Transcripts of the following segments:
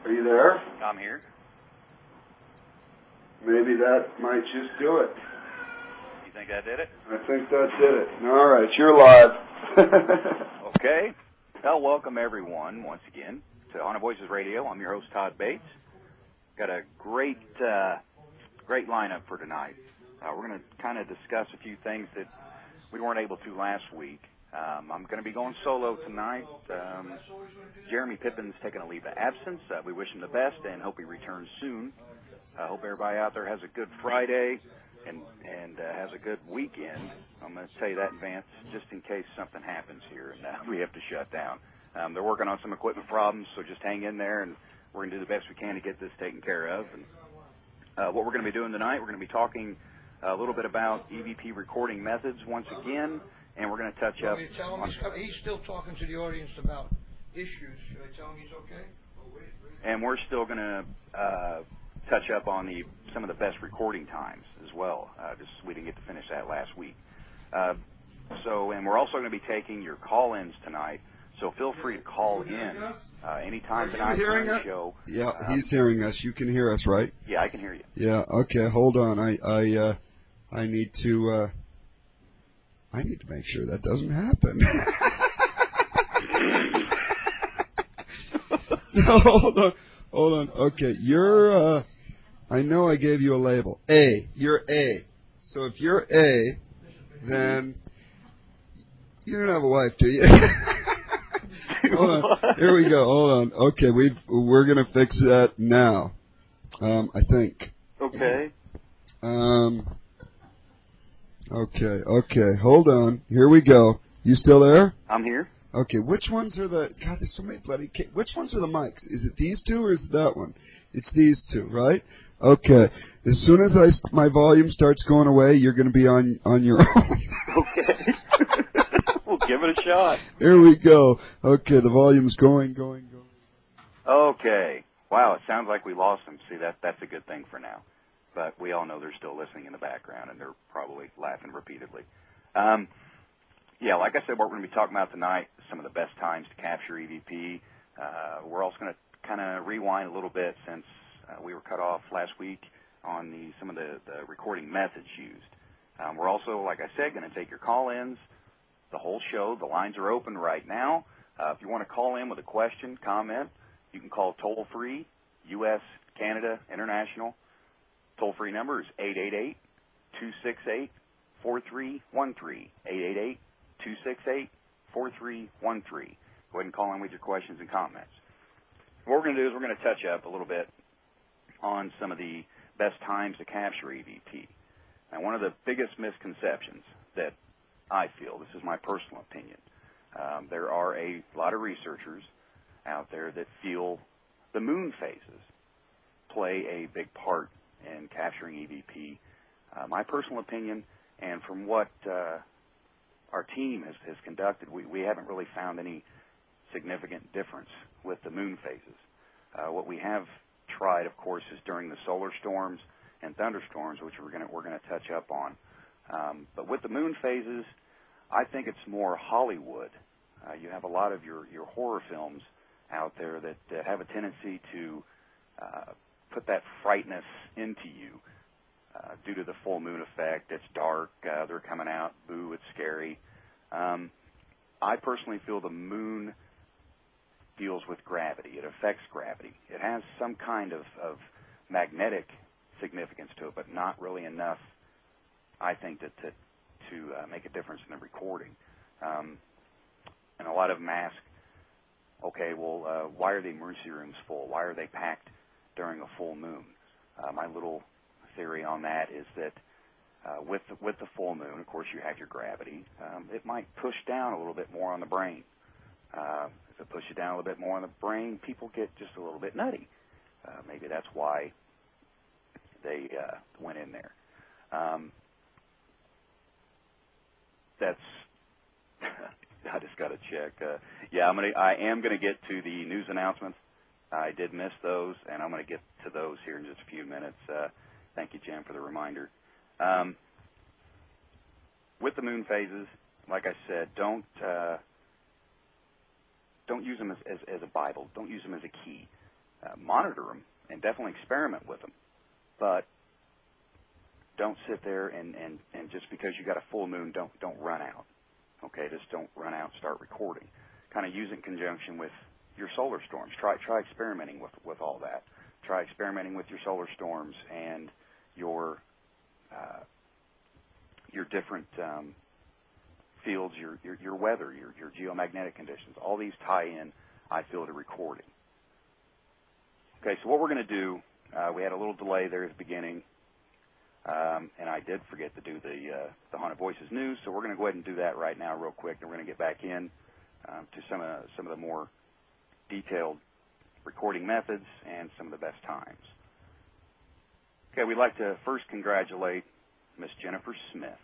Are you there? I'm here. Maybe that might just do it. You think that did it? I think that did it. All right, you're live. Okay. Well, welcome everyone once again to Haunted Voices Radio. I'm your host, Todd Bates. Got a great lineup for tonight. We're going to kind of discuss a few things that we weren't able to last week. I'm going to be going solo tonight. Jeremy Pippin's taking a leave of absence. We wish him the best and hope he returns soon. I hope everybody out there has a good Friday and has a good weekend. I'm going to tell you that in advance just in case something happens here and we have to shut down. They're working on some equipment problems, so just hang in there, and we're going to do the best we can to get this taken care of. And what we're going to be doing tonight, we're going to be talking a little bit about EVP recording methods once again, and we're going to touch up. He's still talking to the audience about issues. Should I tell him he's okay? And we're still going to touch up on some of the best recording times as well. Just we didn't get to finish that last week. And we're also going to be taking your call-ins tonight. So feel free to call in anytime tonight during the show. Yeah, he's hearing us. You can hear us, right? Yeah, I can hear you. Yeah. Okay. Hold on. I need to make sure that doesn't happen. No, hold on. Okay, you're. I know I gave you a label. A. You're A. So if you're A, then you don't have a wife, do you? Hold on. Here we go. Hold on. Okay, we're gonna fix that now. I think. Okay. Okay. Hold on. Here we go. You still there? I'm here. Okay. Which ones are the? God, there's so many bloody. Which ones are the mics? Is it these two or is it that one? It's these two, right? Okay. As soon as my volume starts going away, you're going to be on your own. Okay. We'll give it a shot. Here we go. Okay, the volume's going. Okay. Wow, it sounds like we lost them. See, that's a good thing for now. But we all know they're still listening in the background, and they're probably laughing repeatedly. Yeah, like I said, what we're going to be talking about tonight, some of the best times to capture EVP. We're also going to kind of rewind a little bit since we were cut off last week on some of the recording methods used. We're also, like I said, going to take your call-ins the whole show. The lines are open right now. If you want to call in with a question, comment, you can call toll-free, U.S., Canada, International. Toll-free number is 888-268-4313, 888-268-4313. Go ahead and call in with your questions and comments. What we're going to do is we're going to touch up a little bit on some of the best times to capture EVP. Now, one of the biggest misconceptions that I feel, this is my personal opinion, there are a lot of researchers out there that feel the moon phases play a big part in capturing EVP. My personal opinion, and from what our team has conducted, we haven't really found any significant difference with the moon phases. What we have tried, of course, is during the solar storms and thunderstorms, which we're going to touch up on. But with the moon phases, I think it's more Hollywood. You have a lot of your horror films out there that have a tendency to put that frightness into you due to the full moon effect. It's dark, they're coming out, boo, it's scary. I personally feel the moon deals with gravity. It affects gravity. It has some kind of magnetic significance to it, but not really enough, I think, to make a difference in the recording. And a lot of them ask, okay, well, why are the emergency rooms full? Why are they packed during a full moon? My little theory on that is that with the full moon, of course, you have your gravity. It might push down a little bit more on the brain. If it pushes down a little bit more on the brain, people get just a little bit nutty. Maybe that's why they went in there. That's I just got to check. I am going to get to the news announcements. I did miss those, and I'm going to get to those here in just a few minutes. Thank you, Jim, for the reminder. With the moon phases, like I said, don't use them as a Bible. Don't use them as a key. monitor them and definitely experiment with them, but don't sit there and just because you got a full moon, don't run out. Okay, just don't run out and start recording. Kind of use it in conjunction with your solar storms. Try experimenting with all that. Try experimenting with your solar storms and your different fields, your weather, your geomagnetic conditions. All these tie in, I feel, to recording. Okay, so what we're going to do, we had a little delay there at the beginning, and I did forget to do the Haunted Voices news, so we're going to go ahead and do that right now real quick, and we're going to get back in to some of the more detailed recording methods and some of the best times. Okay, we'd like to first congratulate Miss Jennifer Smith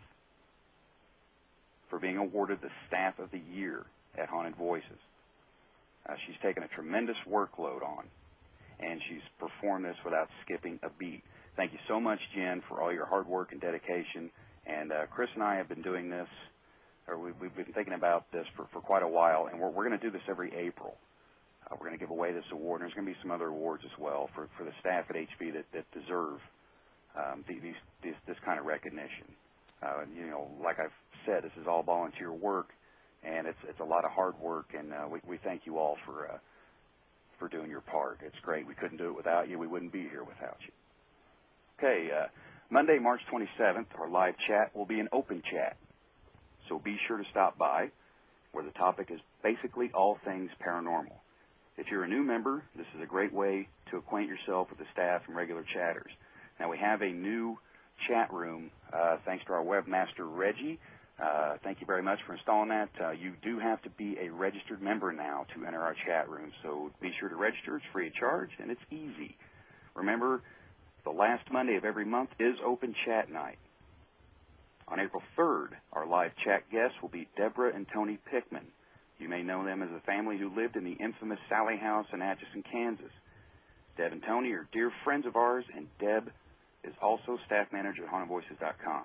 for being awarded the Staff of the Year at Haunted Voices. She's taken a tremendous workload on, and she's performed this without skipping a beat. Thank you so much, Jen, for all your hard work and dedication. And Chris and I have been doing this, or we've been thinking about this for quite a while, and we're going to do this every April. We're going to give away this award, and there's going to be some other awards as well for the staff at HV that deserve this kind of recognition. Like I've said, this is all volunteer work, and it's a lot of hard work, and we thank you all for doing your part. It's great. We couldn't do it without you. We wouldn't be here without you. Okay, Monday, March 27th, our live chat will be an open chat, so be sure to stop by, where the topic is basically all things paranormal. If you're a new member, this is a great way to acquaint yourself with the staff and regular chatters. Now, we have a new chat room, thanks to our webmaster, Reggie. Thank you very much for installing that. You do have to be a registered member now to enter our chat room, so be sure to register. It's free of charge, and it's easy. Remember, the last Monday of every month is open chat night. On April 3rd, our live chat guests will be Deborah and Tony Pickman. You may know them as a family who lived in the infamous Sally House in Atchison, Kansas. Deb and Tony are dear friends of ours, and Deb is also staff manager at HauntedVoices.com.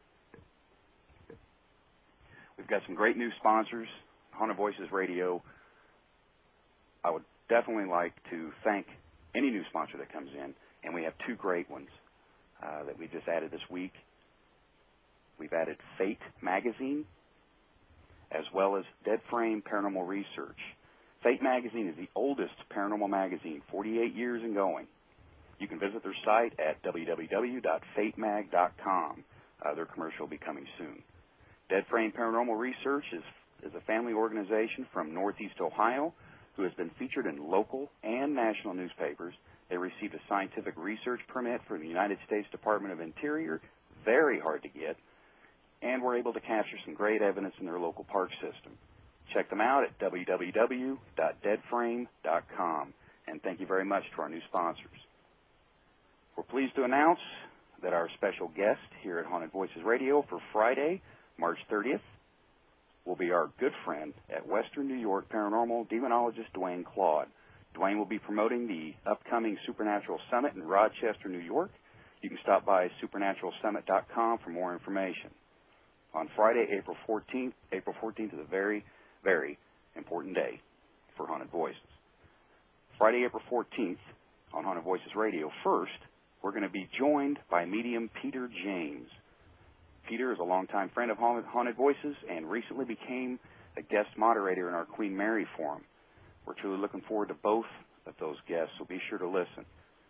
We've got some great new sponsors, Haunted Voices Radio. I would definitely like to thank any new sponsor that comes in, and we have two great ones that we just added this week. We've added Fate Magazine, as well as Dead Frame Paranormal Research. Fate Magazine is the oldest paranormal magazine, 48 years and going. You can visit their site at www.fatemag.com. Their commercial will be coming soon. Dead Frame Paranormal Research is a family organization from Northeast Ohio who has been featured in local and national newspapers. They received a scientific research permit from the United States Department of Interior, very hard to get, and were able to capture some great evidence in their local park system. Check them out at www.deadframe.com. And thank you very much to our new sponsors. We're pleased to announce that our special guest here at Haunted Voices Radio for Friday, March 30th, will be our good friend at Western New York paranormal demonologist Dwayne Claude. Dwayne will be promoting the upcoming Supernatural Summit in Rochester, New York. You can stop by supernaturalsummit.com for more information. On Friday, April 14th is a very, very important day for Haunted Voices. Friday, April 14th on Haunted Voices Radio. First, we're going to be joined by medium Peter James. Peter is a longtime friend of Haunted Voices and recently became a guest moderator in our Queen Mary Forum. We're truly looking forward to both of those guests, so be sure to listen.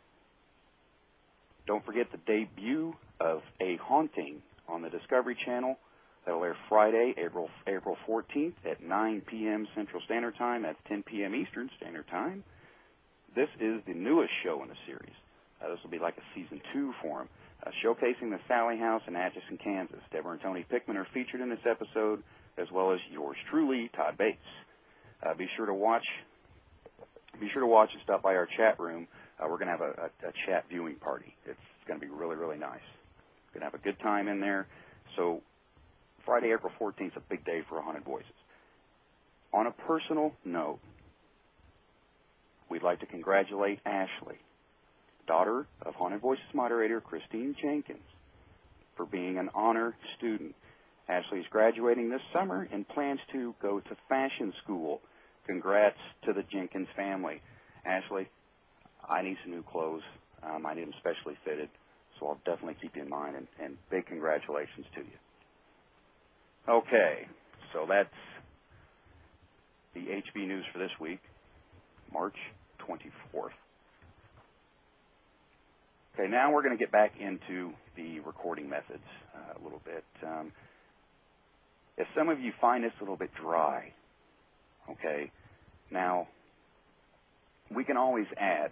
Don't forget the debut of A Haunting on the Discovery Channel. That'll air Friday, April 14th at 9 p.m. Central Standard Time. That's 10 p.m. Eastern Standard Time. This is the newest show in the series. This will be like a season 2 for them, showcasing the Sally House in Atchison, Kansas. Deborah and Tony Pickman are featured in this episode, as well as yours truly, Todd Bates. Be sure to watch and stop by our chat room. We're going to have a chat viewing party. It's going to be really, really nice. We're going to have a good time in there. So Friday, April 14th is a big day for Haunted Voices. On a personal note, we'd like to congratulate Ashley, daughter of Haunted Voices moderator Christine Jenkins, for being an honor student. Ashley is graduating this summer and plans to go to fashion school. Congrats to the Jenkins family. Ashley, I need some new clothes. I need them specially fitted, so I'll definitely keep you in mind, and big congratulations to you. Okay, so that's the HB News for this week, March 24th. Okay, now we're going to get back into the recording methods a little bit. If some of you find this a little bit dry, okay, now we can always add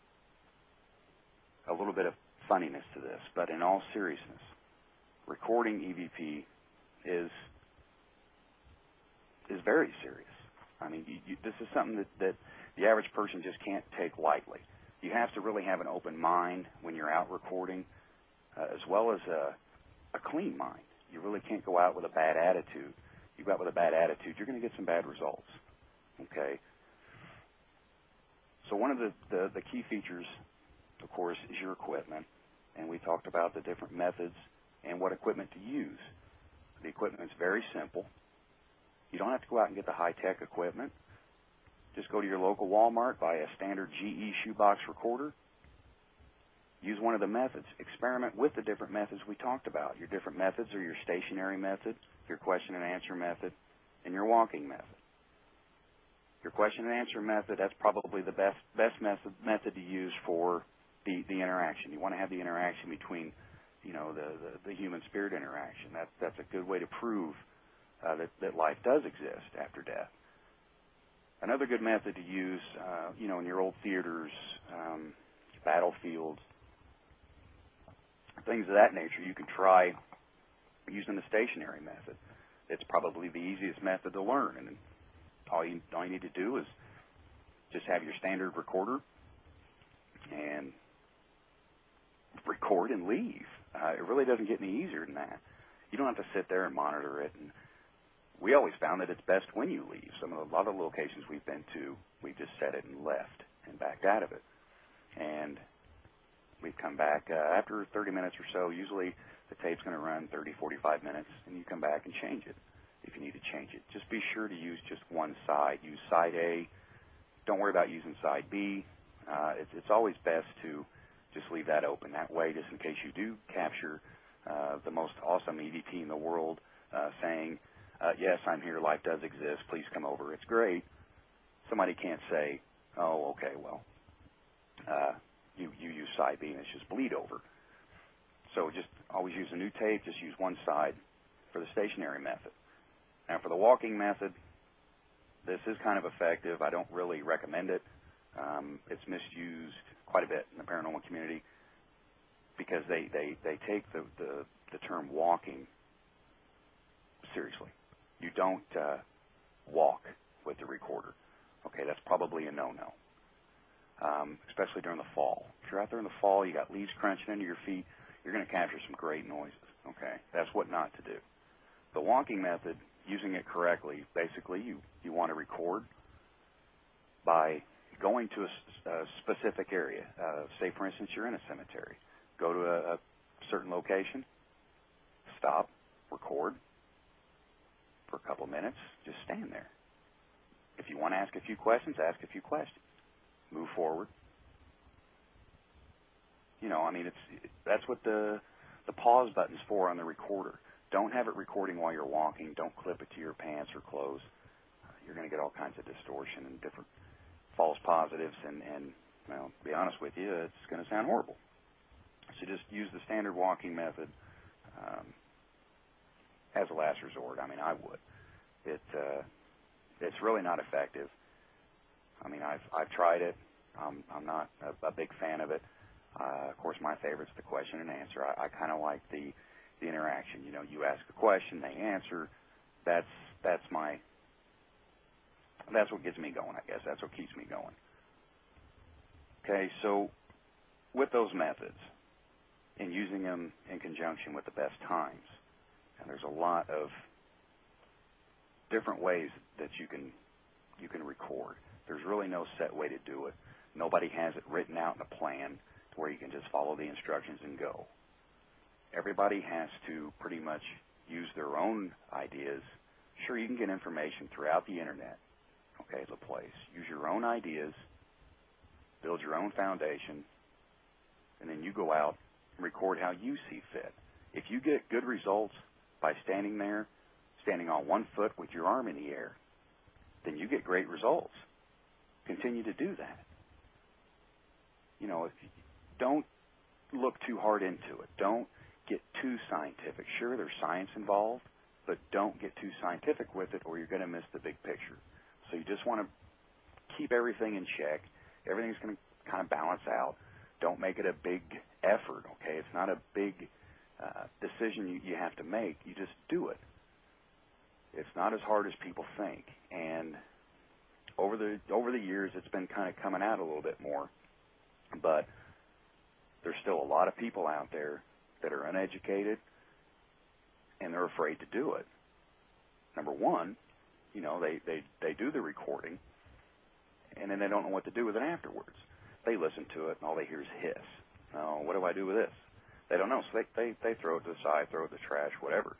a little bit of funniness to this, but in all seriousness, recording EVP is very serious. I mean, this is something that the average person just can't take lightly. You have to really have an open mind when you're out recording, as well as a clean mind. You really can't go out with a bad attitude. You go out with a bad attitude, you're going to get some bad results. Okay? So one of the key features, of course, is your equipment. And we talked about the different methods and what equipment to use. The equipment is very simple. You don't have to go out and get the high-tech equipment. Just go to your local Walmart, buy a standard GE shoebox recorder. Use one of the methods. Experiment with the different methods we talked about. Your different methods are your stationary method, your question and answer method, and your walking method. Your question and answer method, that's probably the best method to use for the interaction. You want to have the interaction between, the human spirit interaction. That's a good way to prove that life does exist after death. Another good method to use, in your old theaters, battlefields, things of that nature, you can try using the stationary method. It's probably the easiest method to learn, and all you need to do is just have your standard recorder and record and leave. It really doesn't get any easier than that. You don't have to sit there and monitor it. And we always found that it's best when you leave. A lot of the locations we've been to, we just set it and left and backed out of it. And we've come back after 30 minutes or so. Usually the tape's going to run 30, 45 minutes, and you come back and change it if you need to change it. Just be sure to use just one side. Use side A. Don't worry about using side B. It's always best to just leave that open. That way, just in case you do capture the most awesome EVP in the world saying, yes, I'm here, life does exist, please come over, it's great. Somebody can't say, oh, okay, well, you use side B and it's just bleed over. So just always use a new tape, just use one side for the stationary method. Now for the walking method, this is kind of effective. I don't really recommend it. It's misused quite a bit in the paranormal community because they take the term walking seriously. You don't walk with the recorder. Okay, that's probably a no-no, especially during the fall. If you're out there in the fall, you got leaves crunching under your feet, you're going to capture some great noises. Okay, that's what not to do. The walking method, using it correctly, basically you want to record by going to a specific area. Say, for instance, you're in a cemetery. Go to a certain location, stop, record for a couple minutes, just stand there. If you want to ask a few questions, ask a few questions. Move forward. That's what the pause button's for on the recorder. Don't have it recording while you're walking. Don't clip it to your pants or clothes. You're going to get all kinds of distortion and different false positives, and to be honest with you, it's going to sound horrible. So just use the standard walking method as a last resort. I would. It's really not effective. I've tried it. I'm not a big fan of it. Of course, my favorite's the question and answer. I kind of like the interaction. You ask a question, they answer. That's what gets me going, I guess. That's what keeps me going. Okay, so with those methods and using them in conjunction with the best times, and there's a lot of different ways that you can record. There's really no set way to do it. Nobody has it written out in a plan to where you can just follow the instructions and go. Everybody has to pretty much use their own ideas. Sure, you can get information throughout the internet. Okay, the place. Use your own ideas build your own foundation, and then you go out and record how you see fit. If you get good results by standing there, standing on one foot with your arm in the air, then you get great results. Continue to do that. If you don't look too hard into it. Don't get too scientific. Sure, there's science involved, but don't get too scientific with it or you're going to miss the big picture. So you just want to keep everything in check. Everything's going to kind of balance out. Don't make it a big effort, okay? It's not a big decision you have to make. You just do it. It's not as hard as people think. And over the years, it's been kind of coming out a little bit more. But there's still a lot of people out there that are uneducated, and they're afraid to do it. Number one, they do the recording, and then they don't know what to do with it afterwards. They listen to it, and all they hear is hiss. Oh, what do I do with this? They don't know, so they throw it to the side, throw it in the trash, whatever.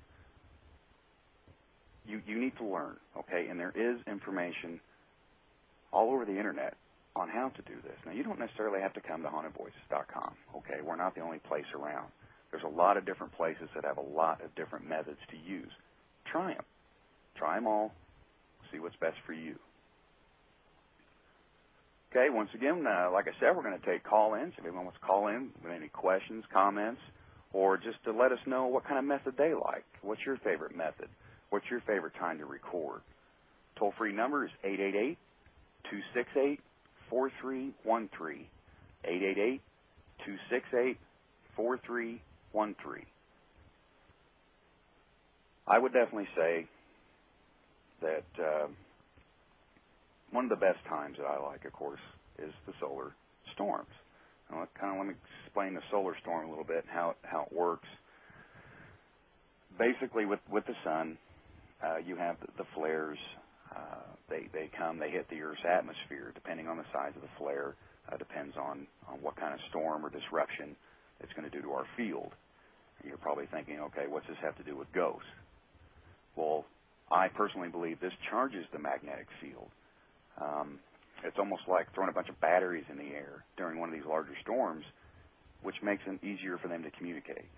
You need to learn, okay? And there is information all over the Internet on how to do this. Now, you don't necessarily have to come to hauntedvoices.com, okay? We're not the only place around. There's a lot of different places that have a lot of different methods to use. Try them. Try them all. See what's best for you. Okay, once again, like I said, we're going to take call-ins. If anyone wants to call in with any questions, comments, or just to let us know what kind of method they like. What's your favorite method? What's your favorite time to record? Toll-free number is 888-268-4313. 888-268-4313. I would definitely say that one of the best times that I like, of course, is the solar storms. Now, let me explain the solar storm a little bit and how it works. Basically, with the sun, you have the flares. They come, they hit the Earth's atmosphere. Depending on the size of the flare, depends on what kind of storm or disruption it's going to do to our field. And you're probably thinking, okay, what's this have to do with ghosts? Well, I personally believe this charges the magnetic field. It's almost like throwing a bunch of batteries in the air during one of these larger storms, which makes it easier for them to communicate.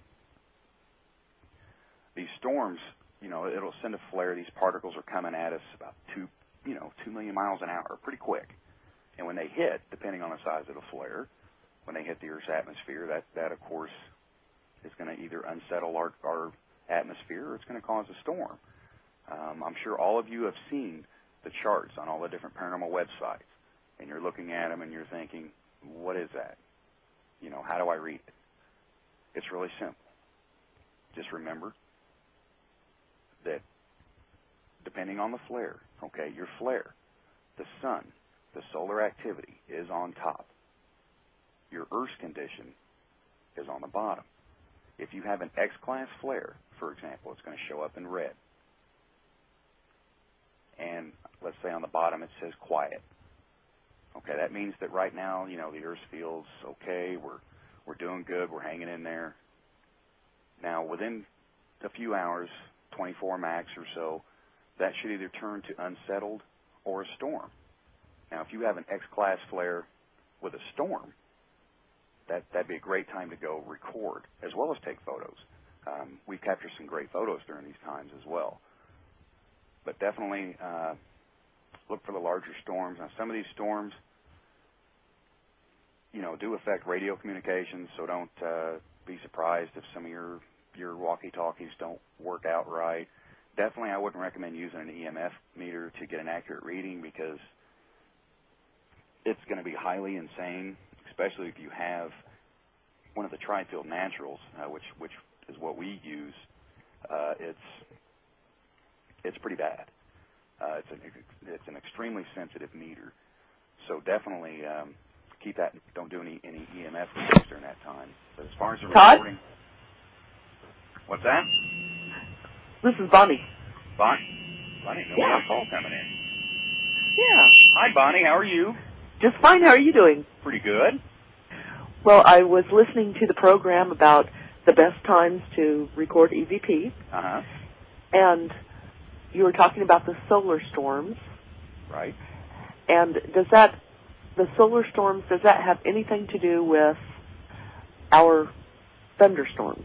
These storms, it'll send a flare. These particles are coming at us about 2 million miles an hour, pretty quick. And when they hit, depending on the size of the flare, when they hit the Earth's atmosphere, that of course is going to either unsettle our atmosphere or it's going to cause a storm. I'm sure all of you have seen the charts on all the different paranormal websites, and you're looking at them and you're thinking, what is that? How do I read it? It's really simple. Just remember that depending on the flare, okay, your flare, the sun, the solar activity is on top. Your Earth's condition is on the bottom. If you have an X-class flare, for example, it's going to show up in red. And let's say on the bottom it says quiet. Okay, that means that right now, the Earth feels okay, we're doing good, we're hanging in there. Now, within a few hours, 24 max or so, that should either turn to unsettled or a storm. Now, if you have an X-class flare with a storm, that'd be a great time to go record as well as take photos. We've captured some great photos during these times as well. But definitely look for the larger storms. Now, some of these storms, do affect radio communications, so don't be surprised if some of your walkie-talkies don't work out right. Definitely, I wouldn't recommend using an EMF meter to get an accurate reading because it's going to be highly insane, especially if you have one of the Tri-Field Naturals, which is what we use. It's pretty bad. It's an extremely sensitive meter, so definitely keep that. Don't do any EMF readings during that time. But as far as the recording, what's that? This is Bonnie. Bonnie, we have a call coming in. Yeah. Hi, Bonnie. How are you? Just fine. How are you doing? Pretty good. Well, I was listening to the program about the best times to record EVP. Uh-huh. And you were talking about the solar storms. Right. And does that the solar storms, does that have anything to do with our thunderstorms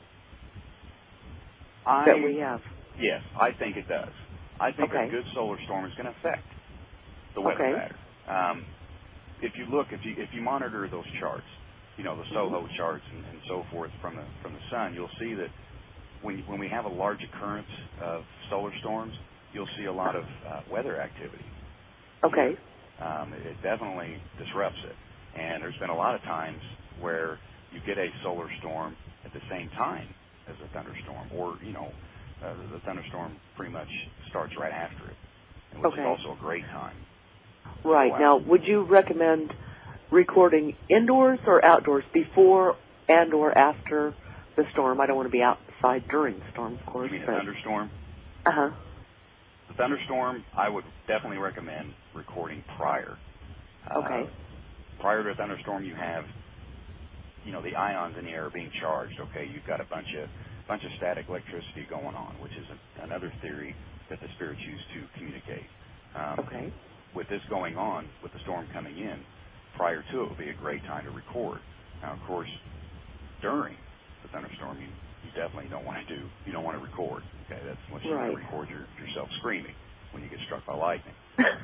that we have? Yes, I think it does. I think a good solar storm is going to affect the weather pattern. If you monitor those charts, the SOHO charts and so forth from the sun, you'll see that when we have a large occurrence of solar storms, you'll see a lot of weather activity. Okay. It definitely disrupts it, and there's been a lot of times where you get a solar storm at the same time as a thunderstorm, or the thunderstorm pretty much starts right after it, which is also a great time. Right. Now, would you recommend recording indoors or outdoors before and or after the storm? I don't want to be outside during the storm, of course. You mean a thunderstorm? Uh-huh. The thunderstorm, I would definitely recommend recording prior. Prior to a thunderstorm, you have, the ions in the air are being charged. Okay, you've got a bunch of static electricity going on, which is another theory that the spirits use to communicate. With this going on, with the storm coming in, prior to it would be a great time to record. Now, of course, during the thunderstorm, you definitely don't want to record. Okay, that's unless you want to record yourself screaming when you get struck by lightning.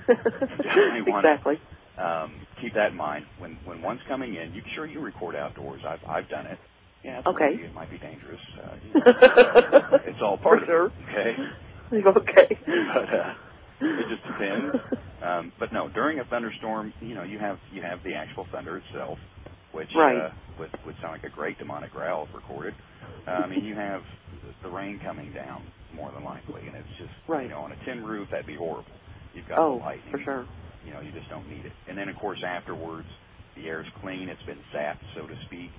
Exactly. Keep that in mind. When one's coming in, you record outdoors. I've done it. Yeah, it might be dangerous. It's all part of it. Okay. But it just depends. But no, during a thunderstorm, you have the actual thunder itself, which would sound like a great demonic growl if recorded. You have the rain coming down more than likely, and it's just on a tin roof that'd be horrible. You've got the lightning. For sure. You just don't need it. And then of course afterwards, the air's clean. It's been zapped, so to speak.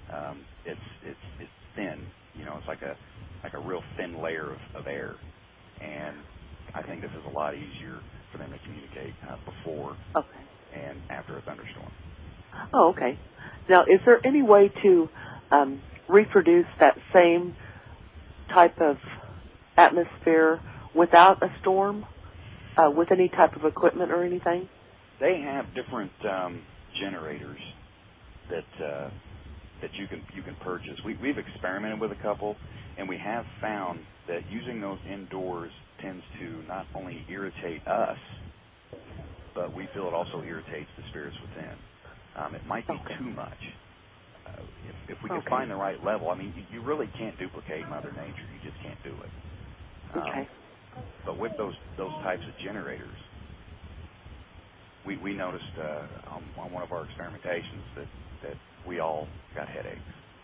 It's thin. It's like a real thin layer of air, and I think this is a lot easier for them to communicate before and after a thunderstorm. Oh, okay. Now, is there any way to reproduce that same type of atmosphere without a storm, with any type of equipment or anything? They have different generators that you can purchase. We've experimented with a couple, and we have found that using those indoors tends to not only irritate us, but we feel it also irritates the spirits within. It might be too much. If we can find the right level, you really can't duplicate Mother Nature. You just can't do it. But with those types of generators, we noticed on one of our experimentations that we all got headaches.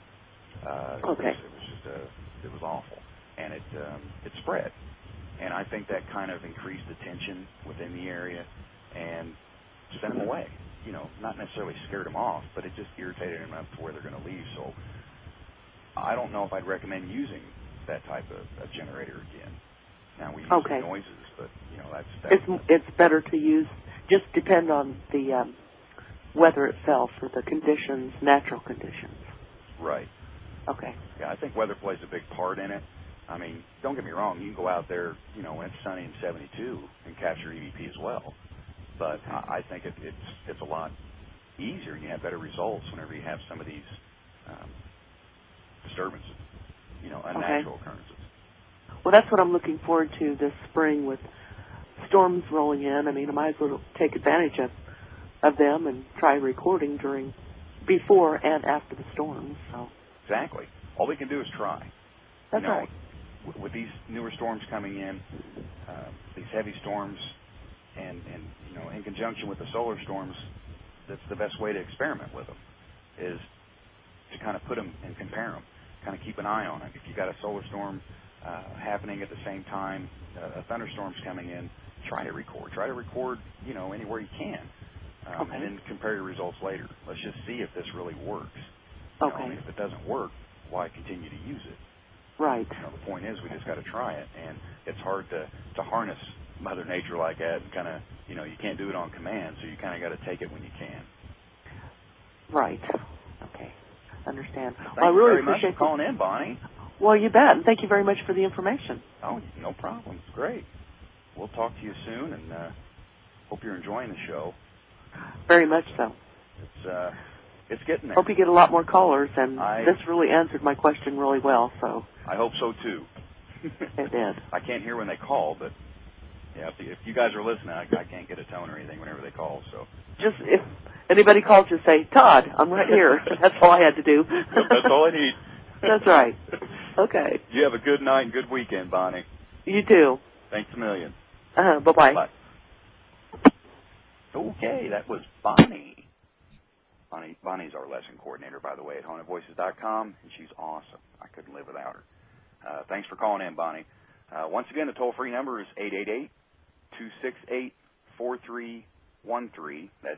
It was awful, and it spread. And I think that kind of increased the tension within the area and sent them away. Not necessarily scared them off, but it just irritated them enough to where they're going to leave. So I don't know if I'd recommend using that type of generator again. Now, we use the noises, but, that's... It's better to use, just depend on the weather itself or the conditions, natural conditions. Right. Okay. Yeah, I think weather plays a big part in it. Don't get me wrong, you can go out there, when it's sunny and 72 and capture EVP as well. But I think it's a lot easier and you have better results whenever you have some of these disturbances, unnatural occurrences. Well, that's what I'm looking forward to this spring with storms rolling in. I might as well take advantage of them and try recording before and after the storms. So. Exactly. All we can do is try. That's right. With these newer storms coming in, these heavy storms, and in conjunction with the solar storms, that's the best way to experiment with them, is to kind of put them and compare them, kind of keep an eye on it. If you got a solar storm happening at the same time, a thunderstorm's coming in, try to record. Try to record, anywhere you can, and then compare your results later. Let's just see if this really works. If it doesn't work, why continue to use it? Right. The point is we just got to try it, and it's hard to harness Mother Nature like that. And kind of, you can't do it on command, so you kind of got to take it when you can. Right. Okay. Understand. Thank you very much for calling in, Bonnie. Well, you bet. And thank you very much for the information. Oh, no problem. It's great. We'll talk to you soon, and hope you're enjoying the show. Very much so. It's getting there. Hope you get a lot more callers, and this really answered my question really well. So I hope so too. It did. I can't hear when they call, but yeah, if you guys are listening, I can't get a tone or anything whenever they call. So just if anybody calls, just say, Todd, I'm right here. That's all I had to do. Yep, that's all I need. That's right. Okay. You have a good night and good weekend, Bonnie. You too. Thanks a million. Bye-bye. Bye. Okay, that was Bonnie. Bonnie's our lesson coordinator, by the way, at HonedVoices.com, and she's awesome. I couldn't live without her. Thanks for calling in, Bonnie. Once again, the toll-free number is 888-268-4313. That's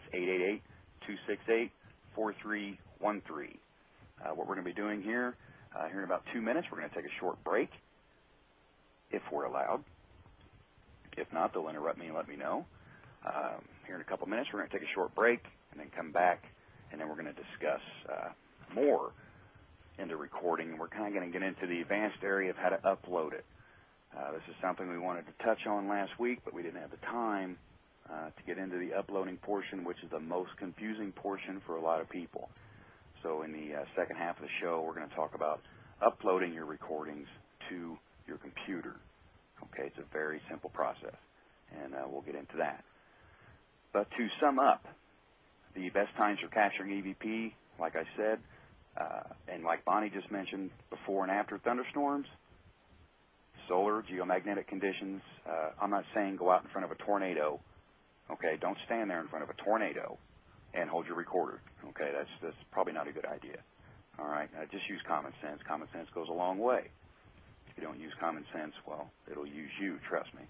888-268-4313. What we're going to be doing here in about 2 minutes, we're going to take a short break, if we're allowed. If not, they'll interrupt me and let me know. Here in a couple minutes, we're going to take a short break and then come back, and then we're going to discuss more into recording. We're kind of going to get into the advanced area of how to upload it. This is something we wanted to touch on last week, but we didn't have the time to get into the uploading portion, which is the most confusing portion for a lot of people. So in the second half of the show, we're going to talk about uploading your recordings to your computer. Okay, it's a very simple process, and we'll get into that. But to sum up, the best times for capturing EVP, like I said, and like Bonnie just mentioned, before and after thunderstorms, solar, geomagnetic conditions. I'm not saying go out in front of a tornado. Okay, don't stand there in front of a tornado and hold your recorder. Okay, that's probably not a good idea. All right, just use common sense. Common sense goes a long way. If you don't use common sense, well, it'll use you, trust me.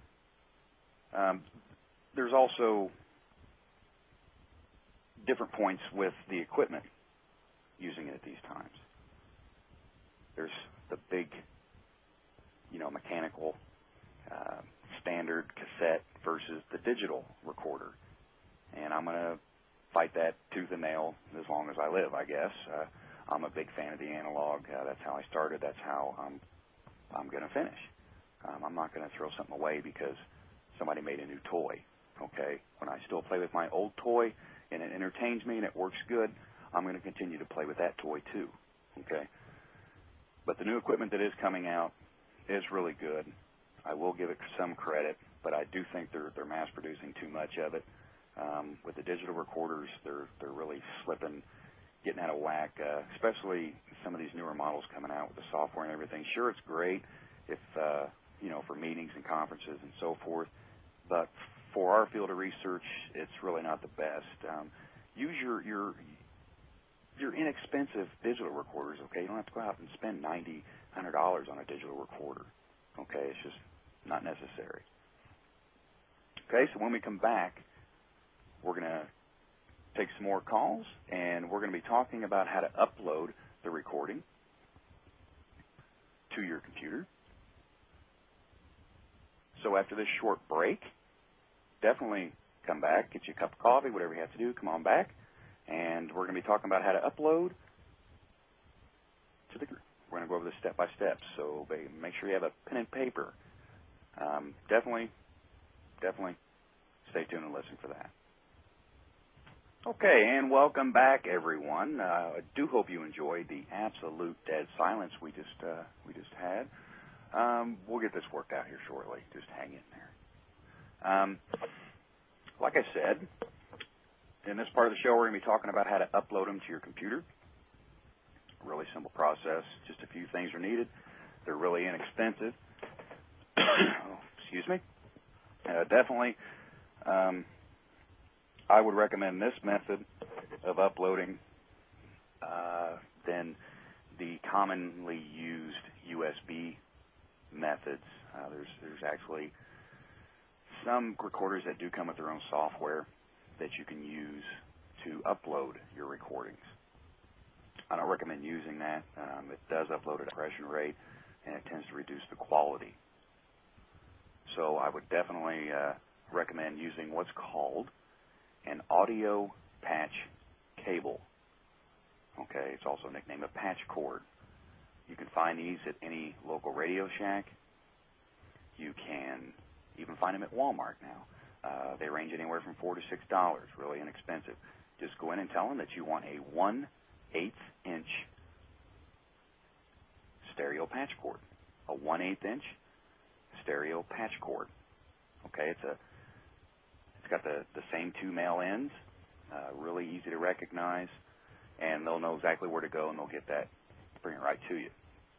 There's also different points with the equipment using it at these times. There's the big, mechanical standard cassette versus the digital recorder. And I'm going to fight that tooth and nail as long as I live, I guess. I'm a big fan of the analog. That's how I started. That's how I'm going to finish. I'm not going to throw something away because somebody made a new toy. Okay? When I still play with my old toy and it entertains me and it works good, I'm going to continue to play with that toy too. Okay? But the new equipment that is coming out is really good. I will give it some credit, but I do think they're mass producing too much of it. With the digital recorders, they're really slipping, getting out of whack, especially some of these newer models coming out with the software and everything. Sure, it's great if for meetings and conferences and so forth, but for our field of research, it's really not the best. Use your inexpensive digital recorders. Okay, you don't have to go out and spend $90, $100 on a digital recorder. Okay, it's just not necessary. Okay, so when we come back, we're going to take some more calls, and we're going to be talking about how to upload the recording to your computer. So after this short break, definitely come back, get you a cup of coffee, whatever you have to do, come on back, and we're going to be talking about how to upload to the group. We're going to go over this step by step, so make sure you have a pen and paper. Definitely stay tuned and listen for that. Okay, and welcome back, everyone. I do hope you enjoyed the absolute dead silence we just had. We'll get this worked out here shortly. Just hang in there. Like I said, in this part of the show, we're going to be talking about how to upload them to your computer. A really simple process. Just a few things are needed. They're really inexpensive. Excuse me. Definitely, I would recommend this method of uploading than the commonly used USB methods. There's actually some recorders that do come with their own software that you can use to upload your recordings. I don't recommend using that. It does upload at a compression rate, and it tends to reduce the quality. So I would definitely recommend using what's called an audio patch cable. Okay, it's also nicknamed a patch cord. You can find these at any local Radio Shack. You can even find them at Walmart now. They range anywhere from $4 to $6, really inexpensive. Just go in and tell them that you want a 1/8-inch stereo patch cord. A 1/8-inch stereo patch cord. Okay, it's got the same two male ends, really easy to recognize, and they'll know exactly where to go, and they'll get that, bring it right to you.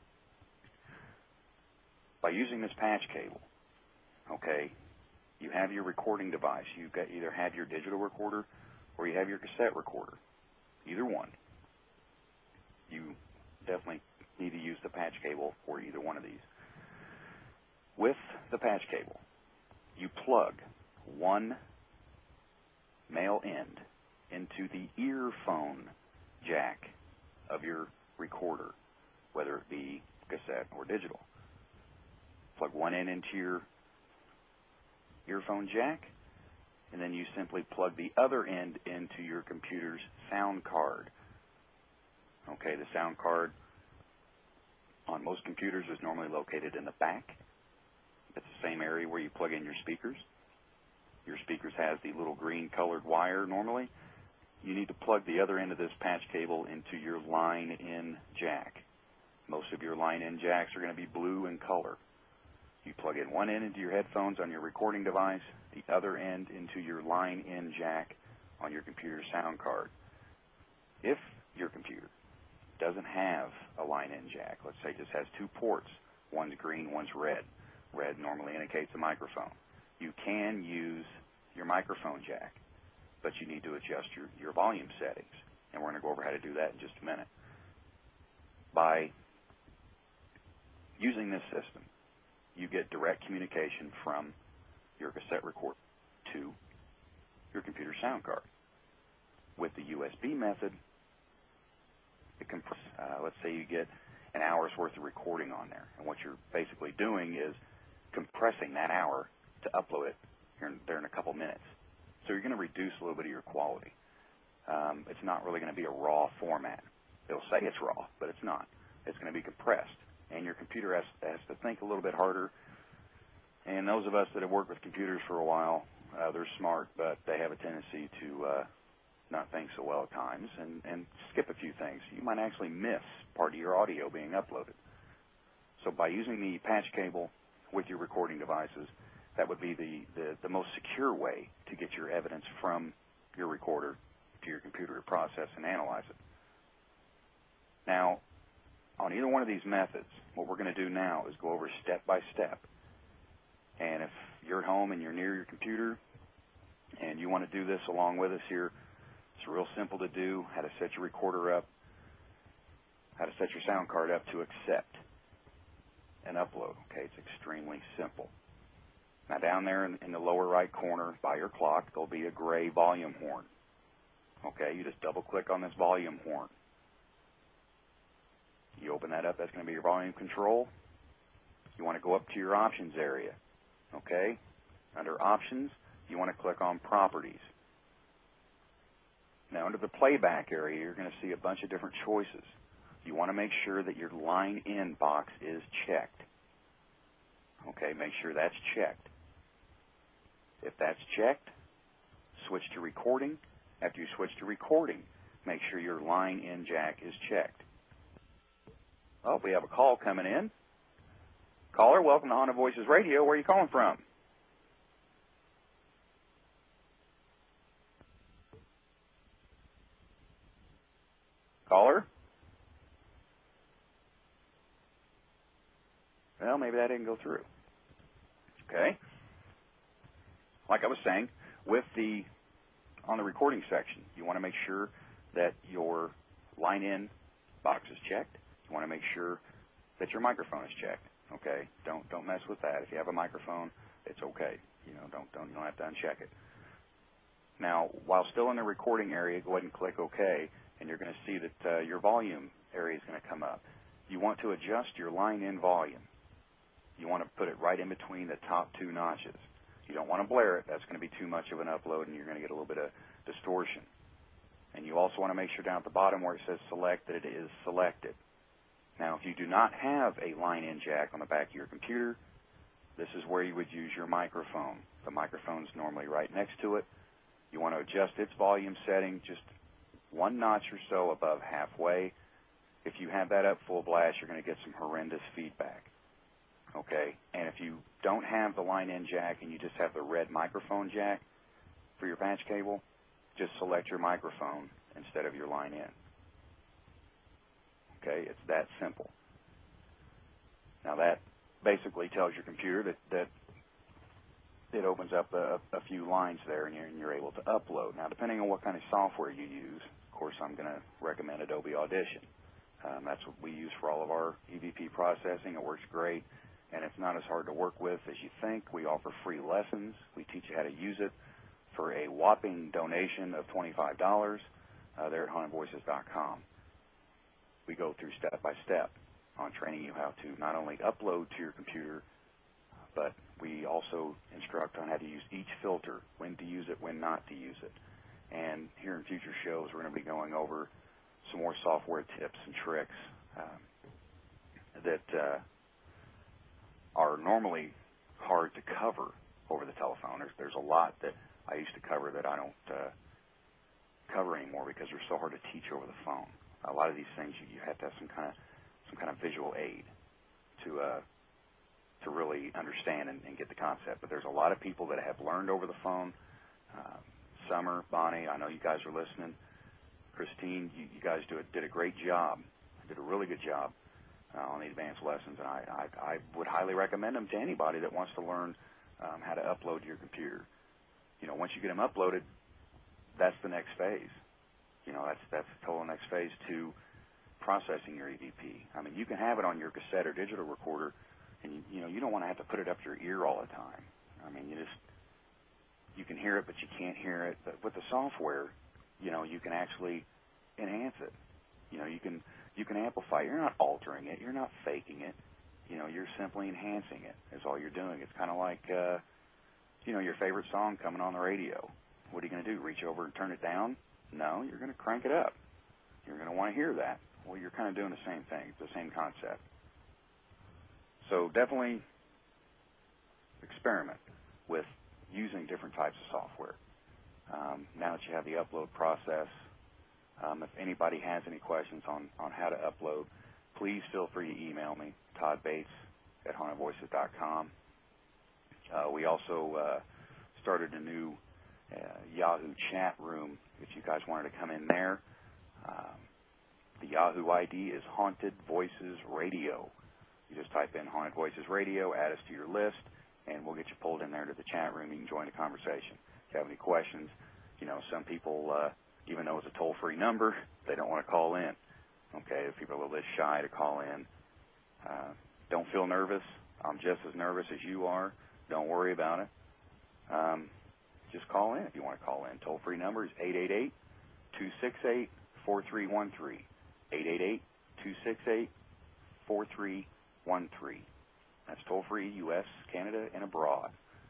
By using this patch cable, okay, you have your recording device. You either have your digital recorder or you have your cassette recorder. Either one. You definitely need to use the patch cable for either one of these. With the patch cable, you plug one male end into the earphone jack of your recorder, whether it be cassette or digital. Plug one end into your earphone jack, and then you simply plug the other end into your computer's sound card. Okay, the sound card on most computers is normally located in the back. It's the same area where you plug in your speakers. Your speakers has the little green colored wire normally. You need to plug the other end of this patch cable into your line-in jack. Most of your line-in jacks are going to be blue in color. You plug in one end into your headphones on your recording device, the other end into your line-in jack on your computer's sound card. If your computer doesn't have a line-in jack, let's say it just has two ports, one's green, one's red. Red normally indicates a microphone. You can use your microphone jack, but you need to adjust your volume settings, and we're going to go over how to do that in just a minute. By using this system, you get direct communication from your cassette recorder to your computer sound card. With the USB method, it let's say you get an hour's worth of recording on there, and what you're basically doing is compressing that hour to upload it there in a couple minutes. So you're going to reduce a little bit of your quality. It's not really going to be a raw format. It'll say it's raw, but it's not. It's going to be compressed, and your computer has to think a little bit harder. And those of us that have worked with computers for a while, they're smart, but they have a tendency to not think so well at times and skip a few things. You might actually miss part of your audio being uploaded. So by using the patch cable with your recording devices, that would be the most secure way to get your evidence from your recorder to your computer to process and analyze it. Now, on either one of these methods, what we're going to do now is go over step by step. And if you're at home and you're near your computer and you want to do this along with us here, it's real simple to do, how to set your recorder up, how to set your sound card up to accept and upload. Okay, it's extremely simple. Now down there in the lower right corner by your clock, there'll be a gray volume horn. Okay, you just double click on this volume horn. You open that up, that's going to be your volume control. You want to go up to your options area. Okay, under options, you want to click on properties. Now under the playback area, you're going to see a bunch of different choices. You want to make sure that your line-in box is checked. Okay, make sure that's checked. If that's checked, switch to recording. After you switch to recording, make sure your line-in jack is checked. Oh, we have a call coming in. Caller, welcome to Honda Voices Radio. Where are you calling from? Caller? Well, maybe that didn't go through. Okay. Like I was saying, on the recording section, you want to make sure that your line-in box is checked. You want to make sure that your microphone is checked. Okay. Don't mess with that. If you have a microphone, it's okay. You don't have to uncheck it. Now, while still in the recording area, go ahead and click OK, and you're going to see that your volume area is going to come up. You want to adjust your line-in volume. You want to put it right in between the top two notches. You don't want to blare it. That's going to be too much of an upload, and you're going to get a little bit of distortion. And you also want to make sure down at the bottom where it says select that it is selected. Now, if you do not have a line-in jack on the back of your computer, this is where you would use your microphone. The microphone's normally right next to it. You want to adjust its volume setting just one notch or so above halfway. If you have that up full blast, you're going to get some horrendous feedback. Okay? And if you don't have the line-in jack and you just have the red microphone jack for your patch cable, just select your microphone instead of your line-in. Okay? It's that simple. Now that basically tells your computer that it opens up a few lines there and you're able to upload. Now, depending on what kind of software you use, of course, I'm going to recommend Adobe Audition. That's what we use for all of our EVP processing. It works great, and it's not as hard to work with as you think. We offer free lessons. We teach you how to use it for a whopping donation of $25 there at hauntedvoices.com. We go through step by step on training you how to not only upload to your computer, but we also instruct on how to use each filter, when to use it, when not to use it. And here in future shows, we're going to be going over some more software tips and tricks that are normally hard to cover over the telephone. There's a lot that I used to cover that I don't cover anymore because they're so hard to teach over the phone. A lot of these things you have to have some kind of visual aid to really understand and get the concept. But there's a lot of people that have learned over the phone. Summer, Bonnie, I know you guys are listening. Christine, you guys did a great job. Did a really good job on the advanced lessons, and I would highly recommend them to anybody that wants to learn how to upload to your computer. You know, once you get them uploaded, that's the next phase. You know, that's the total next phase to processing your EVP. I mean, you can have it on your cassette or digital recorder, and you don't want to have to put it up to your ear all the time. I mean, you can hear it, but you can't hear it. But with the software, you can actually enhance it. You can amplify it. You're not altering it. You're not faking it. You're simply enhancing it. Is all you're doing. It's kind of like your favorite song coming on the radio. What are you going to do? Reach over and turn it down? No, you're going to crank it up. You're going to want to hear that. Well, you're kind of doing the same thing. It's the same concept. So definitely experiment with using different types of software. Now that you have the upload process, if anybody has any questions on how to upload, please feel free to email me, Todd Bates at hauntedvoices.com. We also started a new Yahoo chat room if you guys wanted to come in there. The Yahoo ID is Haunted Voices Radio. You just type in Haunted Voices Radio, add us to your list, and we'll get you pulled in there to the chat room. You can join the conversation. If you have any questions, some people, even though it's a toll-free number, they don't want to call in. Okay, if people are a little bit shy to call in, don't feel nervous. I'm just as nervous as you are. Don't worry about it. Just call in if you want to call in. Toll-free number is 888-268-4313. 888-268-4313. That's toll-free, U.S., Canada, and abroad.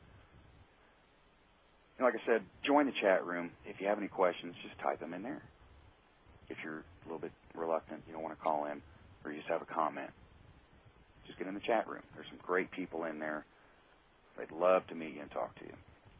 And like I said, join the chat room. If you have any questions, just type them in there. If you're a little bit reluctant, you don't want to call in, or you just have a comment, just get in the chat room. There's some great people in there. They'd love to meet you and talk to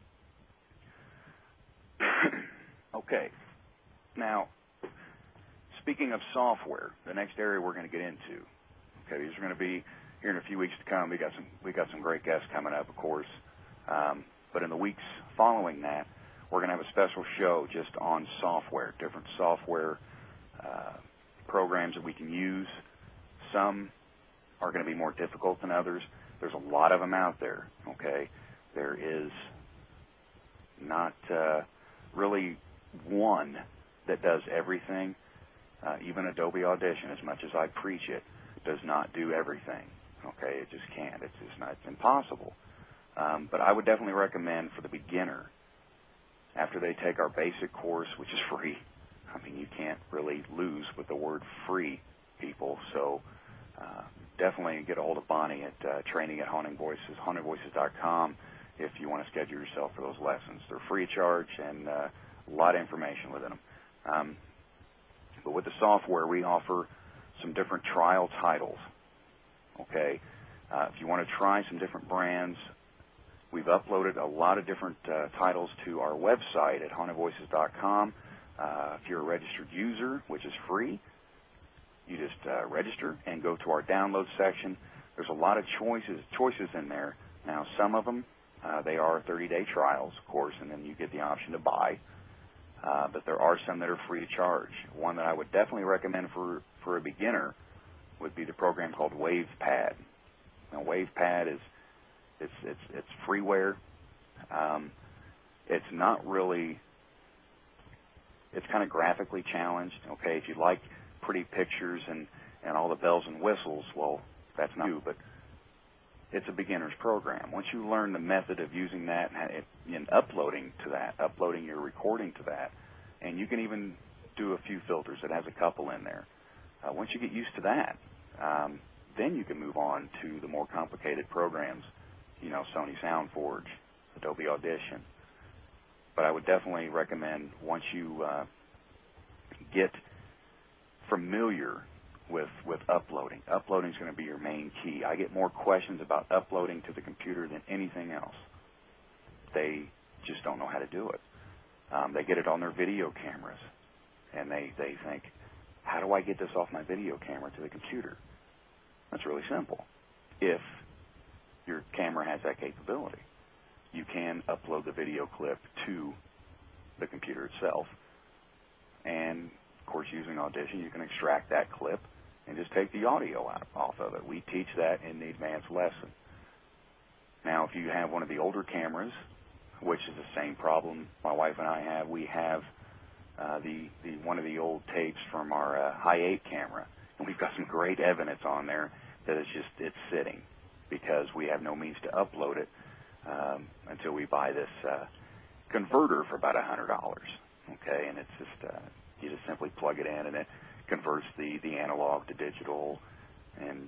you. Okay. Now, speaking of software, the next area we're going to get into, okay, these are going to be here in a few weeks to come. We got some great guests coming up, of course. But in the weeks following that, we're going to have a special show just on software, different software programs that we can use. Some are going to be more difficult than others. There's a lot of them out there, okay? There is not really one that does everything. Even Adobe Audition, as much as I preach it, does not do everything, okay? It just can't. It's impossible. But I would definitely recommend for the beginner, after they take our basic course, which is free. I mean, you can't really lose with the word free, people. So definitely get a hold of Bonnie at training at hauntedvoices.com if you want to schedule yourself for those lessons. They're free of charge and a lot of information within them. But with the software, we offer some different trial titles. Okay, If you want to try some different brands, we've uploaded a lot of different titles to our website at hauntedvoices.com. If you're a registered user, which is free, you just register and go to our download section. There's a lot of choices in there. Now, some of them, they are 30-day trials, of course, and then you get the option to buy. But there are some that are free of charge. One that I would definitely recommend for a beginner would be the program called WavePad. Now, WavePad is it's freeware. It's not really. It's kind of graphically challenged. Okay, if you like pretty pictures and all the bells and whistles, well, that's not you. But it's a beginner's program. Once you learn the method of using that and uploading your recording to that, and you can even do a few filters. It has a couple in there. Once you get used to that, then you can move on to the more complicated programs, Sony SoundForge, Adobe Audition. But I would definitely recommend once you get familiar with uploading. Uploading is going to be your main key. I get more questions about uploading to the computer than anything else. They just don't know how to do it. They get it on their video cameras, and they think, how do I get this off my video camera to the computer? That's really simple. If your camera has that capability, you can upload the video clip to the computer itself. And, of course, using Audition, you can extract that clip and just take the audio off of it. We teach that in the advanced lesson. Now, if you have one of the older cameras, which is the same problem my wife and I have, we have one of the old tapes from our High 8 camera, and we've got some great evidence on there that it's sitting because we have no means to upload it until we buy this converter for about $100. Okay, and it's just you just simply plug it in and it converts the analog to digital, and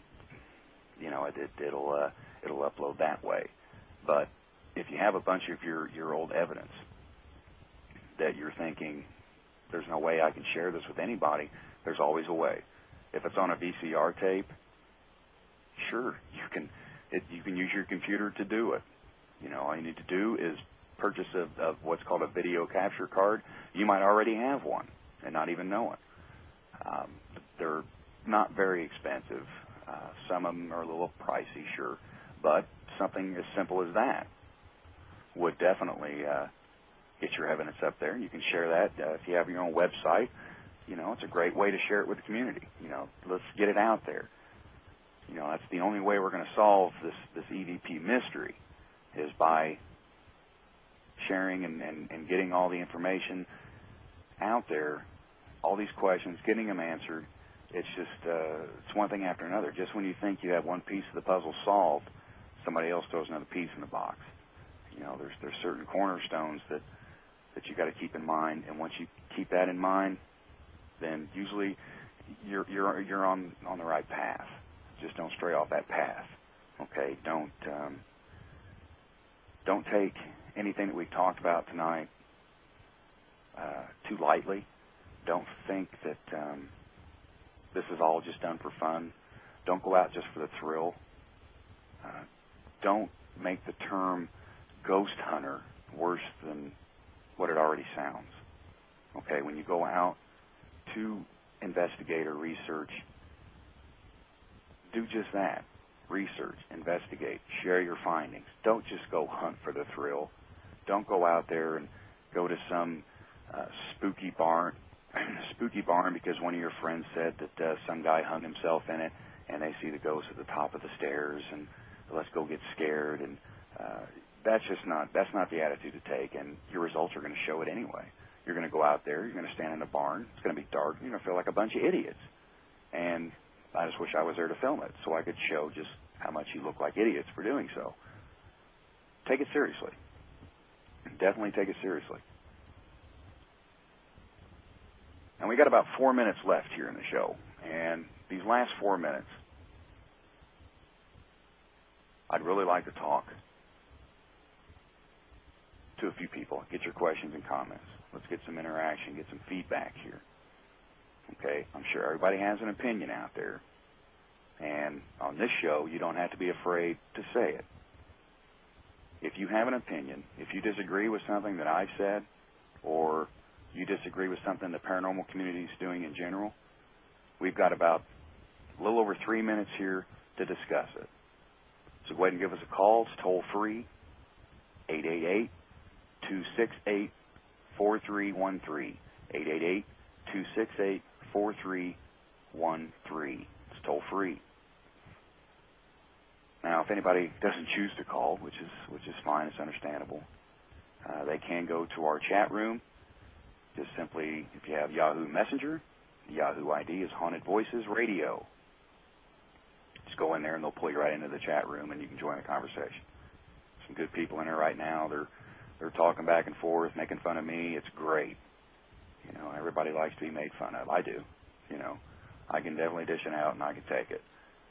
it'll upload that way. But if you have a bunch of your old evidence that you're thinking there's no way I can share this with anybody, there's always a way. If it's on a VCR tape, sure, you can use your computer to do it. All you need to do is purchase of what's called a video capture card. You might already have one and not even know it. They're not very expensive. Some of them are a little pricey, sure, but something as simple as that would definitely get your evidence up there. You can share that if you have your own website. It's a great way to share it with the community. Let's get it out there. That's the only way we're going to solve this EVP mystery is by sharing and getting all the information out there, all these questions, getting them answered. It's just it's one thing after another. Just when you think you have one piece of the puzzle solved, somebody else throws another piece in the box. There's certain cornerstones that you got to keep in mind, and once you keep that in mind, then usually you're on the right path. Just don't stray off that path. Okay, don't take anything that we talked about tonight too lightly. Don't think that this is all just done for fun. Don't go out just for the thrill. Don't make the term ghost hunter worse than what it already sounds. Okay, when you go out to investigate or research, do just that. Research, investigate, share your findings. Don't just go hunt for the thrill. Don't go out there and go to some spooky barn because one of your friends said that some guy hung himself in it and they see the ghost at the top of the stairs and let's go get scared. And that's not the attitude to take, and your results are going to show it anyway. You're going to go out there, you're going to stand in a barn, it's going to be dark, you're going to feel like a bunch of idiots. And I just wish I was there to film it so I could show just how much you look like idiots for doing so. Take it seriously. Definitely take it seriously. And we got about 4 minutes left here in the show. And these last 4 minutes, I'd really like to talk to a few people. Get your questions and comments. Let's get some interaction, get some feedback here. Okay, I'm sure everybody has an opinion out there. And on this show, you don't have to be afraid to say it. If you have an opinion, if you disagree with something that I've said, or you disagree with something the paranormal community is doing in general, we've got about a little over 3 minutes here to discuss it. So go ahead and give us a call. It's toll free, 888-268-4313, 888-268-4313. It's toll free. Now, if anybody doesn't choose to call, which is fine, it's understandable, they can go to our chat room. Just simply, if you have Yahoo Messenger, the Yahoo ID is Haunted Voices Radio. Just go in there and they'll pull you right into the chat room and you can join the conversation. Some good people in there right now. They're talking back and forth, making fun of me. It's great. You know, everybody likes to be made fun of. I do. You know, I can definitely dish it out and I can take it.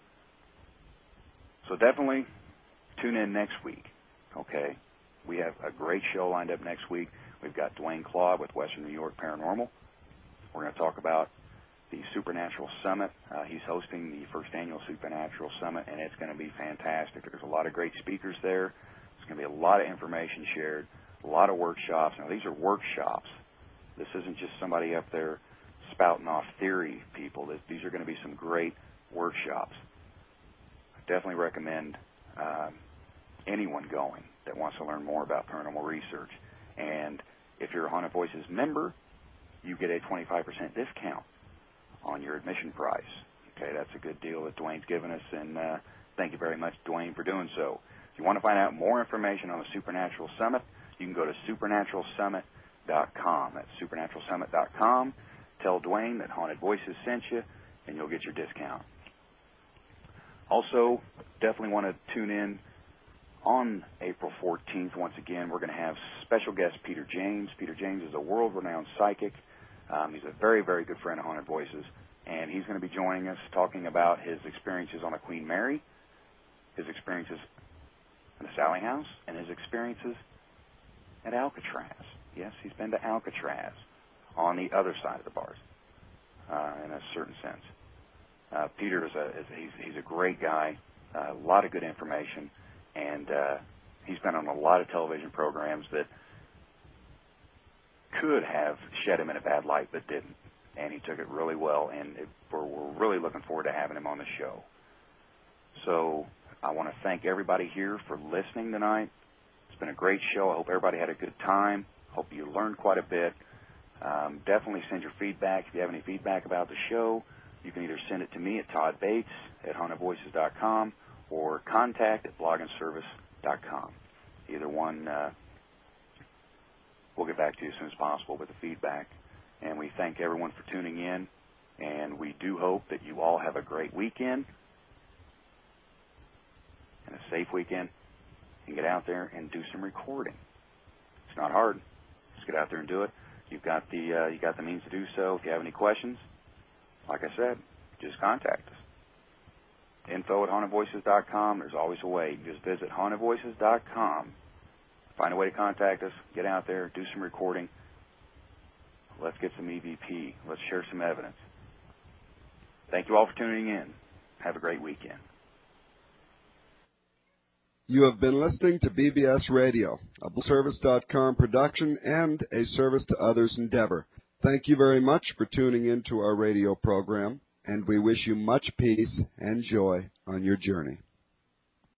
So definitely tune in next week, okay? We have a great show lined up next week. We've got Dwayne Claude with Western New York Paranormal. We're going to talk about the Supernatural Summit. He's hosting the first annual Supernatural Summit, and it's going to be fantastic. There's a lot of great speakers there. There's going to be a lot of information shared, a lot of workshops. Now, these are workshops. This isn't just somebody up there spouting off theory, people. These are going to be some great workshops. Definitely recommend anyone going that wants to learn more about paranormal research. And if you're a Haunted Voices member, you get a 25% discount on your admission price. Okay, that's a good deal that Dwayne's given us, and thank you very much, Dwayne, for doing so. If you want to find out more information on the Supernatural Summit, you can go to supernaturalsummit.com. That's supernaturalsummit.com. Tell Dwayne that Haunted Voices sent you, and you'll get your discount. Also, definitely want to tune in on April 14th. Once again, we're going to have special guest Peter James. Peter James is a world-renowned psychic. He's a very, very good friend of Haunted Voices, and he's going to be joining us talking about his experiences on the Queen Mary, his experiences in the Sally House, and his experiences at Alcatraz. Yes, he's been to Alcatraz on the other side of the bars, in a certain sense. Peter he's a great guy, a lot of good information, and he's been on a lot of television programs that could have shed him in a bad light but didn't, and he took it really well, and we're really looking forward to having him on the show. So I want to thank everybody here for listening tonight. It's been a great show. I hope everybody had a good time. Hope you learned quite a bit. Definitely send your feedback. If you have any feedback about the show, you can either send it to me at toddbates@hauntedvoices.com or contact@bloggingservice.com. Either one, we'll get back to you as soon as possible with the feedback. And we thank everyone for tuning in, and we do hope that you all have a great weekend and a safe weekend, and get out there and do some recording. It's not hard. Just get out there and do it. You got the means to do so. If you have any questions, like I said, just contact us. info@hauntedvoices.com. There's always a way. You just visit hauntedvoices.com. Find a way to contact us. Get out there. Do some recording. Let's get some EVP. Let's share some evidence. Thank you all for tuning in. Have a great weekend. You have been listening to BBS Radio, a BloggingService.com production and a service to others endeavor. Thank you very much for tuning in to our radio program, and we wish you much peace and joy on your journey.